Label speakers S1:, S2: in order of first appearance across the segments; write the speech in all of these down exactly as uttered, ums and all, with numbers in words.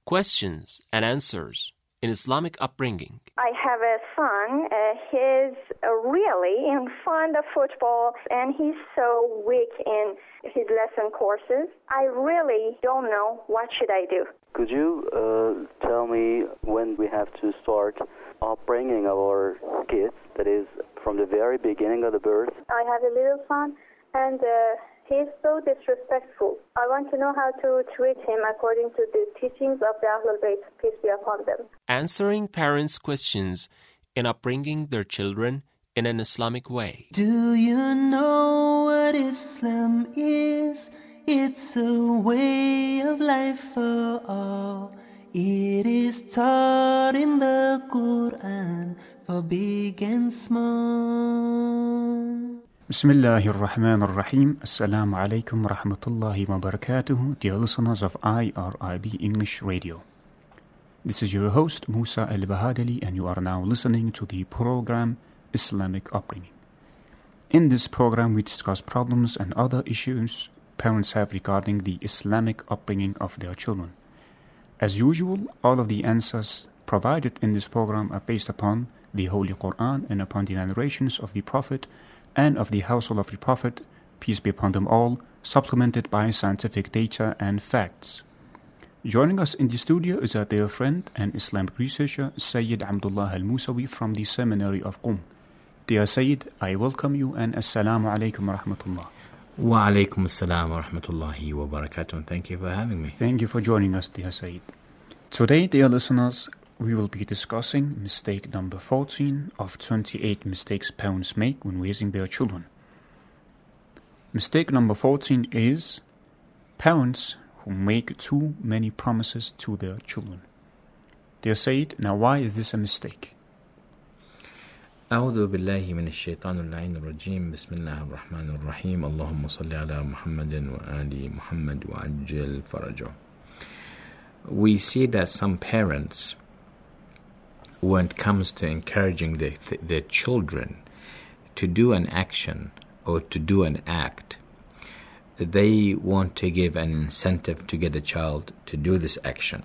S1: Questions and Answers in Islamic Upbringing.
S2: I have a son. Uh, he's uh, really in fond of football, and he's so weak in his lesson courses. I really don't know what should I do.
S3: Could you uh, tell me when we have to start upbringing our kids, that is, from the very beginning of the birth?
S2: I have a little son, and uh, he's so disrespectful. I want to know how to treat him according to the teachings of the Ahlul Bayt, peace be upon them.
S1: Answering parents' questions in upbringing their children in an Islamic way.
S4: Do you know what Islam is? It's a way of life for all. It is taught in the Quran for big and small.
S5: Bismillahir Rahmanir Rahim. Assalamu alaikum wa rahmatullahi wa barakatuh. Dear listeners of I R I B English Radio. This is your host Musa Al-Bahadali, and you are now listening to the program Islamic Upbringing. In this program we discuss problems and other issues parents have regarding the Islamic upbringing of their children. As usual, all of the answers provided in this program are based upon the Holy Quran and upon the narrations of the Prophet and of the household of the Prophet, peace be upon them all, supplemented by scientific data and facts. Joining us in the studio is our dear friend and Islamic researcher, Sayyid Abdullah Al-Musawi from the Seminary of Qum. Dear Sayyid, I welcome you and Assalamu alaikum wa rahmatullah.
S6: Wa alaikum assalam wa rahmatullahi wa barakatuh, and thank you for having me.
S5: Thank you for joining us, dear Sayyid. Today, dear listeners, we will be discussing mistake number fourteen of twenty-eight mistakes parents make when raising their children. Mistake number fourteen is parents who make too many promises to their children. Dear Sayyid, now why is this a mistake?
S6: أعوذ بالله من الشيطان اللعين الرجيم بسم الله الرحمن الرحيم اللهم صل على محمد وآل محمد وعجل فرجه. We see that some parents, when it comes to encouraging their, their children to do an action or to do an act, they want to give an incentive to get the child to do this action.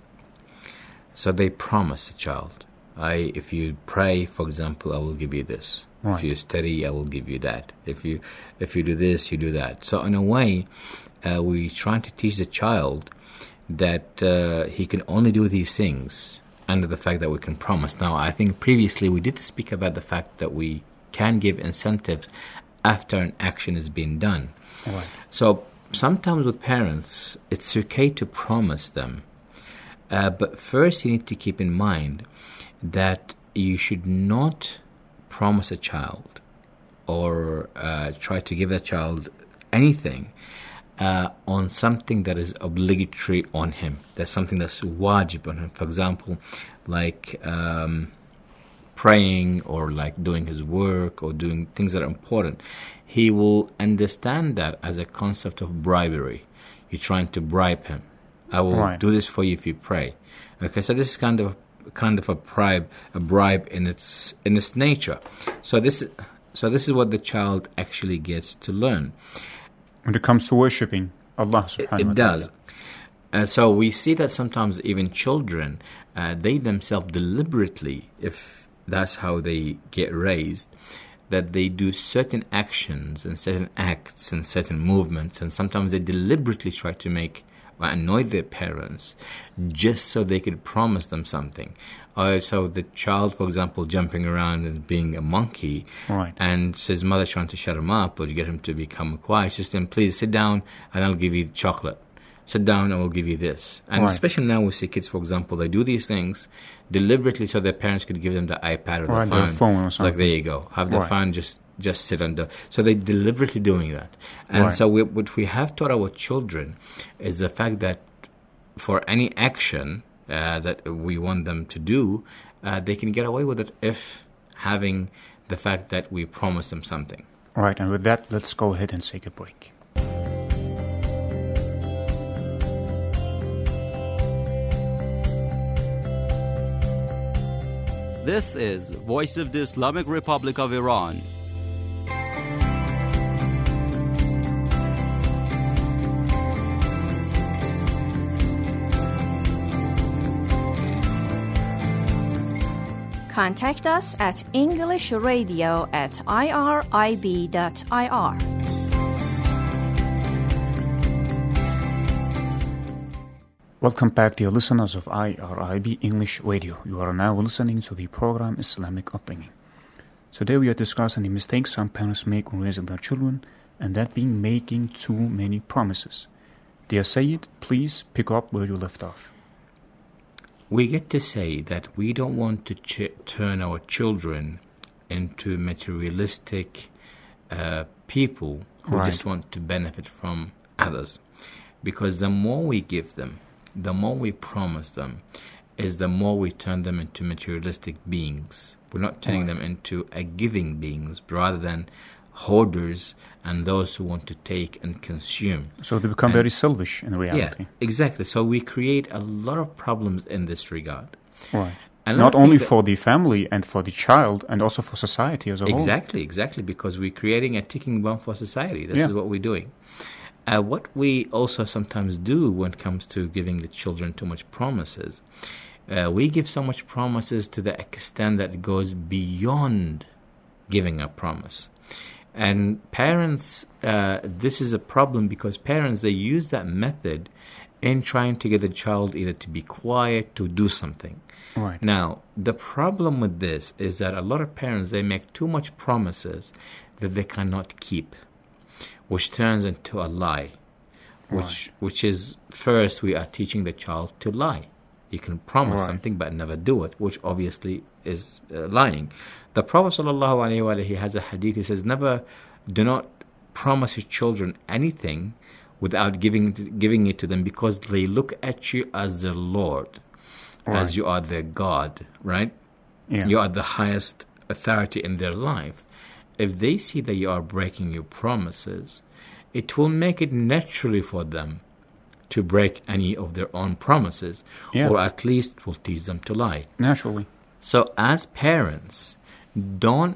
S6: So they promise the child, I, if you pray, for example, I will give you this. Right. If you study, I will give you that. If you if you do this, you do that. So in a way, uh, we're trying to teach the child that uh, he can only do these things under the fact that we can promise. Now, I think previously we did speak about the fact that we can give incentives after an action has been done. Right. So sometimes with parents, it's okay to promise them. Uh, but first you need to keep in mind that you should not promise a child or uh, try to give a child anything uh, on something that is obligatory on him. That's something that's wajib on him. For example, like um, praying or like doing his work or doing things that are important. He will understand that as a concept of bribery. You're trying to bribe him. I will right. do this for you if you pray. Okay, so this is kind of kind of a bribe, a bribe in its in its nature. So this, so this is what the child actually gets to learn.
S5: When it comes to worshipping Allah subhanahu wa ta'ala.
S6: It does. Uh, so we see that sometimes even children, uh, they themselves deliberately, if that's how they get raised, that they do certain actions and certain acts and certain movements, and sometimes they deliberately try to make annoy their parents just so they could promise them something. Uh, so the child, for example, jumping around and being a monkey, right. and his mother trying to shut him up or to get him to become quiet, just then, please sit down and I'll give you chocolate. Sit down and we'll give you this. And right. especially now we see kids, for example, they do these things deliberately so their parents could give them the iPad or
S5: right,
S6: the phone.
S5: Their phone or something.
S6: It's like, there you go. Have the
S5: right.
S6: phone, just just sit under. So they're deliberately doing that. And
S5: right.
S6: so we, what we have taught our children is the fact that for any action uh, that we want them to do, uh, they can get away with it if having the fact that we promise them something.
S5: All right, and with that, let's go ahead and take a break.
S7: This is Voice of the Islamic Republic of Iran.
S8: Contact us at englishradio at irib dot I R.
S5: Welcome back, dear listeners of I R I B English Radio. You are now listening to the program Islamic Upbringing. Today we are discussing the mistakes some parents make when raising their children, and that being making too many promises. Dear Sayyid, please pick up where you left off.
S6: We get to say that we don't want to ch- turn our children into materialistic uh, people who
S5: Right.
S6: just want to benefit from others. Because the more we give them, the more we promise them, is the more we turn them into materialistic beings. We're not turning
S5: Right.
S6: them into a giving beings, rather than hoarders and those who want to take and consume.
S5: So they become
S6: And-
S5: very selfish in reality.
S6: Yeah, exactly. So we create a lot of problems in this regard.
S5: Right.
S6: Another
S5: Not
S6: thing
S5: only
S6: that-
S5: for the family and for the child, and also for society as a whole.
S6: Exactly, exactly, because we're creating a ticking bomb for society. This
S5: Yeah.
S6: is what we're doing. Uh, what we also sometimes do when it comes to giving the children too much promises, uh, we give so much promises to the extent that it goes beyond giving a promise. And parents, uh, this is a problem because parents, they use that method in trying to get the child either to be quiet, to do something.
S5: Right.
S6: Now, the problem with this is that a lot of parents, they make too much promises that they cannot keep, which turns into a lie, which which is, first, we are teaching the child to lie. You can promise
S5: Right.
S6: something but never do it, which obviously is uh, lying. The Prophet sallallahu alaihi wasallam, he has a hadith, he says, never, do not promise your children anything without giving giving it to them, because they look at you as their Lord,
S5: Right.
S6: as you are their God, right?
S5: Yeah.
S6: You are the highest authority in their life. If they see that you are breaking your promises, it will make it naturally for them to break any of their own promises,
S5: Yeah.
S6: or at least will teach them to lie.
S5: Naturally.
S6: So as parents, don't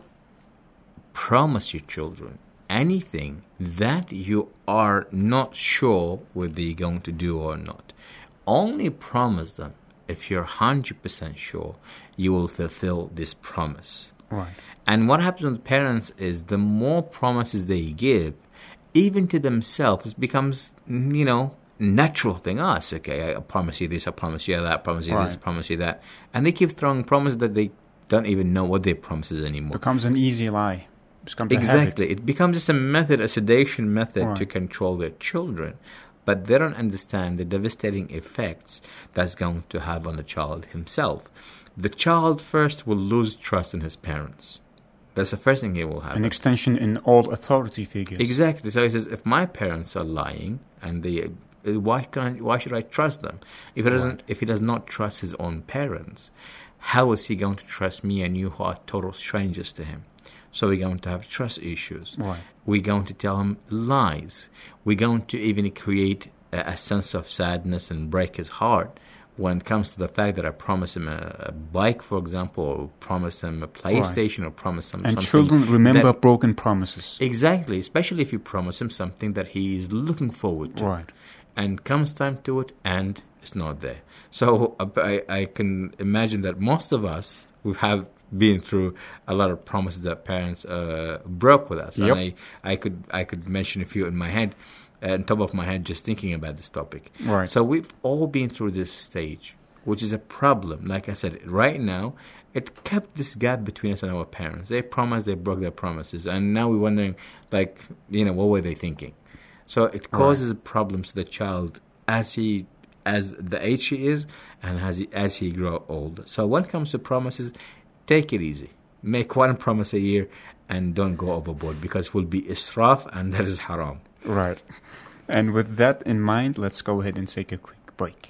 S6: promise your children anything that you are not sure whether you're going to do or not. Only promise them if you're one hundred percent sure you will fulfill this promise.
S5: Right.
S6: And what happens with parents is the more promises they give, even to themselves, it becomes, you know, natural thing. Ah, it's okay, I promise you this, I promise you that, I promise you this, I
S5: Right.
S6: promise you that. And they keep throwing promises that they don't even know what their promises anymore.
S5: Becomes an easy lie. Becomes a
S6: Exactly.
S5: habit.
S6: It becomes just a method, a sedation method to
S5: Right.
S6: control their children. But they don't understand the devastating effects that's going to have on the child himself. The child first will lose trust in his parents. That's the first thing he will have.
S5: An extension in all authority figures.
S6: Exactly. So he says, if my parents are lying, and they, why can I, why should I trust them? If he doesn't, if he does not trust his own parents, how is he going to trust me and you, who are total strangers to him? So we're going to have trust issues.
S5: Right.
S6: We're going to tell him lies. We're going to even create a, a sense of sadness and break his heart when it comes to the fact that I promise him a, a bike, for example, or promise him a PlayStation, or promise him
S5: And
S6: something.
S5: children remember
S6: that-
S5: broken promises.
S6: Exactly, especially if you promise him something that he is looking forward to.
S5: Right.
S6: And comes time to it, and it's not there. So uh, I, I can imagine that most of us, we have been through a lot of promises that parents uh, broke with us.
S5: Yep.
S6: And I, I could I could mention a few in my head, uh, on top of my head, just thinking about this topic.
S5: Right.
S6: So we've all been through this stage, which is a problem. Like I said, right now, it kept this gap between us and our parents. They promised, they broke their promises, and now we're wondering, like, you know, what were they thinking? So it causes problems to the child as he, as the age he is, and as he as he grow old. So when it comes to promises, take it easy. Make one promise a year, and don't go overboard, because it will be israf, and that is haram.
S5: Right. And with that in mind, let's go ahead and take a quick break.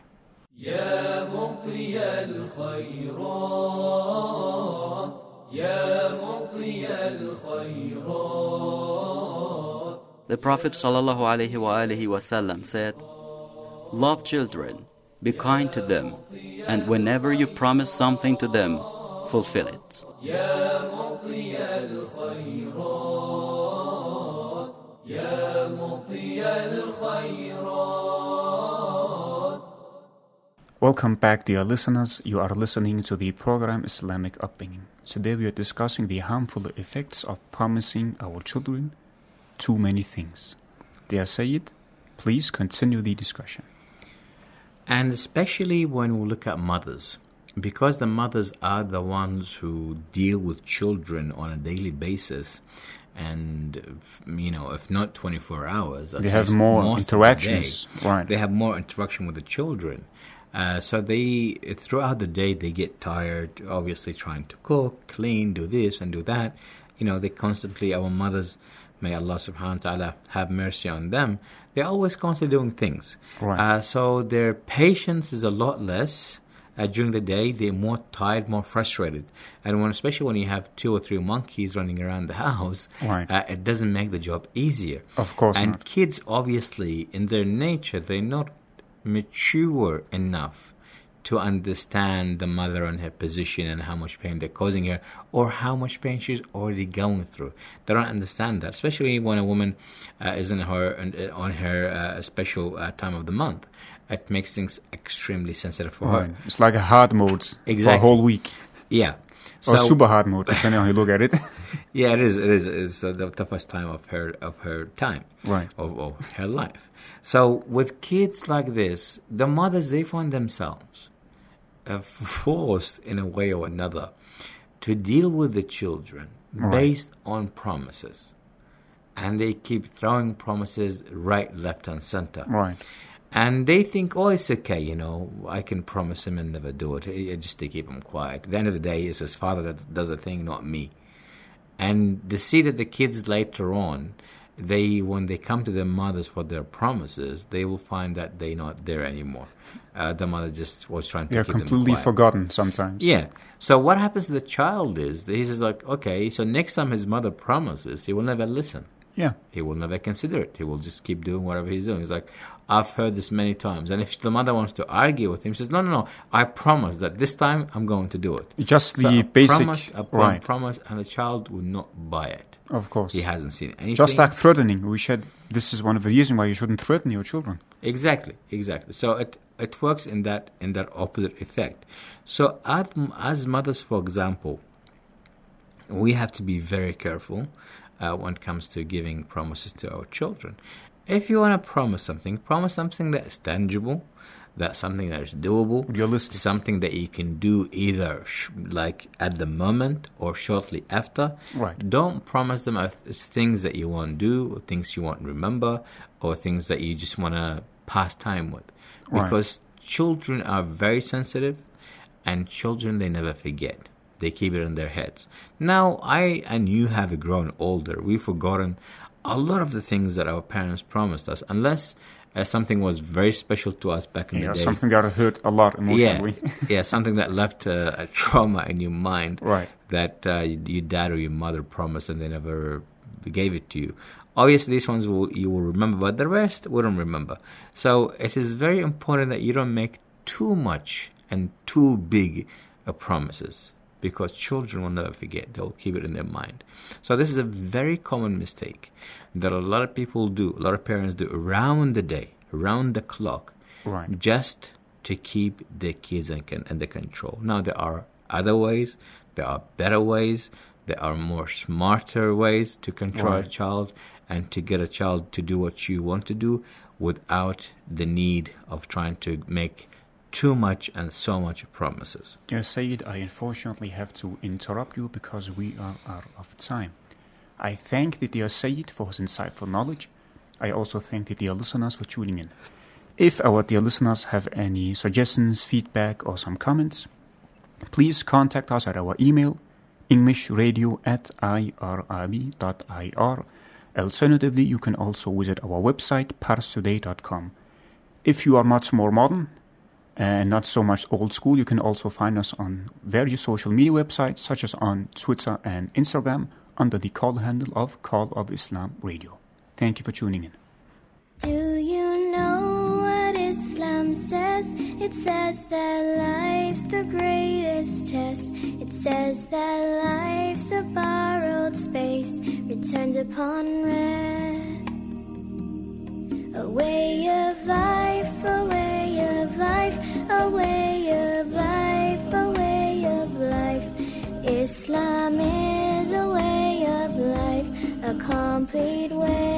S9: يا مطي الخيرات يا مطي الخيرات.
S7: The Prophet sallallahu alaihi wa alihi wasallam said, "Love children, be kind to them, and whenever you promise something to them, fulfill it."
S9: يا مطي الخيرات يا مطي الخيرات.
S5: Welcome back, dear listeners. You are listening to the program Islamic Upbringing. Today we are discussing the harmful effects of promising our children too many things. Dear Sayyid, please continue the discussion.
S6: And especially when we look at mothers, because the mothers are the ones who deal with children on a daily basis, and, you know, if not twenty-four hours, at
S5: they have
S6: least
S5: more
S6: most
S5: interactions.
S6: Of the day,
S5: right.
S6: They have more interaction with the children. Uh, so they, throughout the day, they get tired, obviously trying to cook, clean, do this and do that. You know, they constantly, our mothers, may Allah subhanahu wa ta'ala have mercy on them, they're always constantly doing things.
S5: Right.
S6: Uh, so their patience is a lot less. Uh, during the day, they're more tired, more frustrated. And when, especially when you have two or three monkeys running around the house,
S5: right.
S6: uh, it doesn't make the job easier.
S5: Of course
S6: And
S5: not.
S6: kids, obviously, in their nature, they're not mature enough to understand the mother and her position and how much pain they're causing her, or how much pain she's already going through. They don't understand that, especially when a woman uh, is in her on her uh, special uh, time of the month. It makes things extremely sensitive for
S5: right.
S6: her.
S5: It's like a hard mode
S6: exactly.
S5: for a whole week.
S6: Yeah.
S5: Or
S6: So,
S5: super hard mode, depending on how you look at it.
S6: yeah, it is. It is. It's uh, the toughest time of her of her time,
S5: right?
S6: Of, of her life. So with kids like this, the mothers, they find themselves uh, forced in a way or another to deal with the children
S5: right.
S6: based on promises, and they keep throwing promises right, left, and center.
S5: Right.
S6: And they think, oh, it's okay, you know, I can promise him and never do it, I, just to keep him quiet. At the end of the day, it's his father that does the thing, not me. And they see that the kids later on, they when they come to their mothers for their promises, they will find that they're not there anymore. Uh, the mother just was trying to
S5: They're
S6: keep them quiet.
S5: completely forgotten sometimes.
S6: Yeah. So what happens to the child is, he's like, okay, so next time his mother promises, he will never listen.
S5: Yeah.
S6: He will never consider it. He will just keep doing whatever he's doing. He's like, I've heard this many times. And if the mother wants to argue with him, she says, no, no, no, I promise that this time I'm going to do it.
S5: Just
S6: so
S5: the
S6: a
S5: basic...
S6: promise upon
S5: right.
S6: promise, and the child will not buy it.
S5: Of course.
S6: He hasn't seen anything.
S5: Just like threatening. We should, this is one of the reasons why you shouldn't threaten your children.
S6: Exactly, exactly. So it, it works in that in that opposite effect. So as, as mothers, for example, we have to be very careful Uh, when it comes to giving promises to our children. If you want to promise something, promise something that is tangible, that's something that is doable,
S5: realistic,
S6: something that you can do either sh- like at the moment or shortly after.
S5: Right.
S6: Don't promise them as things that you won't do, or things you won't remember, or things that you just want to pass time with. Because right. children are very sensitive, and children, they never forget. They keep it in their heads. Now, I and you have grown older. We've forgotten a lot of the things that our parents promised us, unless uh, something was very special to us back in
S5: yeah,
S6: the day.
S5: Something that hurt a lot emotionally.
S6: Yeah, yeah something that left uh, a trauma in your mind
S5: right.
S6: that uh, your dad or your mother promised and they never gave it to you. Obviously, these ones will, you will remember, but the rest wouldn't remember. So it is very important that you don't make too much and too big uh, promises, because children will never forget. They'll keep it in their mind. So this is a very common mistake that a lot of people do, a lot of parents do around the day, around the clock,
S5: right.
S6: just to keep their kids under control. Now, there are other ways. There are better ways. There are more smarter ways to control right. a child and to get a child to do what you want to do without the need of trying to make too much and so much promises.
S5: Yes, Sayyid, I unfortunately have to interrupt you because we are out of time. I thank the dear Sayyid for his insightful knowledge. I also thank the dear listeners for tuning in. If our dear listeners have any suggestions, feedback, or some comments, please contact us at our email, englishradio at irib dot i r. Alternatively, you can also visit our website, pars today dot com. If you are much more modern and not so much old school, you can also find us on various social media websites, such as on Twitter and Instagram, under the call handle of Call of Islam Radio. Thank you for tuning in.
S10: Do you know what Islam says? It says that life's the greatest test. It says that life's a borrowed space, returned upon rest. A way of life, a way of life, a way complete way.